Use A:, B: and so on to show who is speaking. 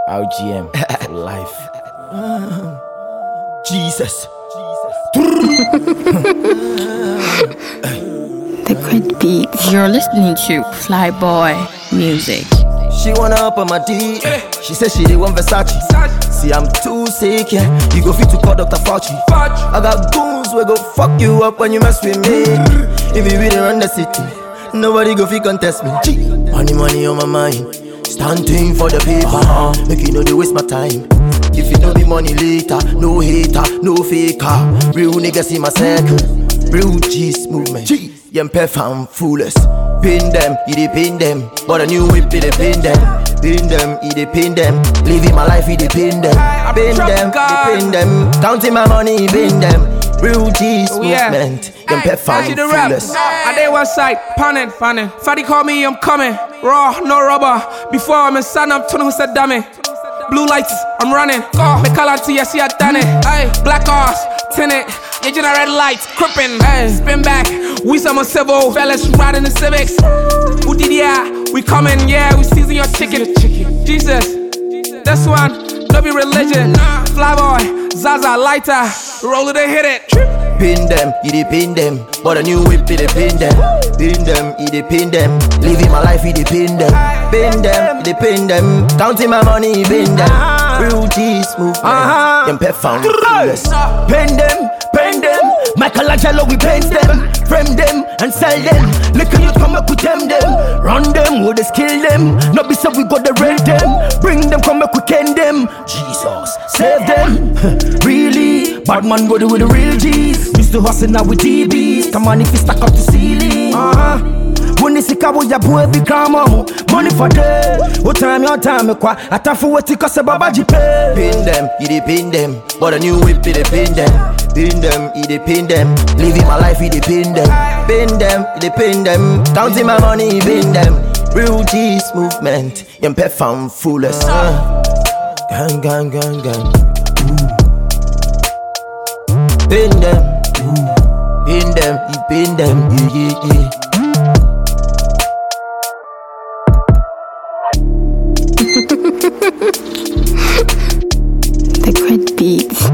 A: RGM for life. Jesus.
B: The great beats. You're listening to Flyboy Music.
A: She wanna up on my D. She says she didn't want Versace. See, I'm too sick, yeah. You go fit to call Dr. Fauci. I got goons we go fuck you up when you mess with me. If you really run the city, nobody go fit contest me. Money on my mind. Standing for the paper, make you know they waste my time. If you know the money later, no hater, no faker. Real niggas in my circle, real G's movement. Yem fam foolish. Pin them, it pin them. But a new whip, it pin them. Pin them, it pin them. Living my life, it pin them. Pin them, it pin them. Counting my money, pin them. Real G's movement. Yem fam foolish.
C: I did one side, panning. Fatty call me, I'm coming. Raw, no rubber. Before I'm in sun, I'm turning who said dummy. Blue lights, I'm running. Me call out to you, see I done it. Ay, black cars, tinted. Engine red lights, crippin'. Ay, spin back. We some civil fellas riding the Civics. Who did ya? We coming, yeah. We season your chicken. Jesus, this one, no be religion. Flyboy, Zaza, lighter. Roll it and hit it.
A: Pin them, it pin them. But a new whip, it pin them. Pin them, it pin them. Living my life, it pin them. Pin them, it pin them. Counting my money, pin them. Real G's movement. Them pet found foolish. Pin them. Michelangelo, we paint them. Frame them and sell them. Look at you come up with them. Run them, we just kill them. No be so we got the rent them. Bring them, come back, we can them. Jesus, save them. Really, bad man go with the real G's. Used to hustle now with DBs. Come on if you stack up the ceiling. When you see cabo ya boy be grandma. Money for them. What time your time kwa. Atafu weti kase baba jipe. Pin them, it pin them. But a new whip it pin them. Pin them, it pin them. Living my life, it pin them. Pin them, it pin them. Counting my money, pin them. Real G's movement. Yem pet found foolish. Gang. Pin them. Pin them, it pin them. Yeah.
B: The great beats.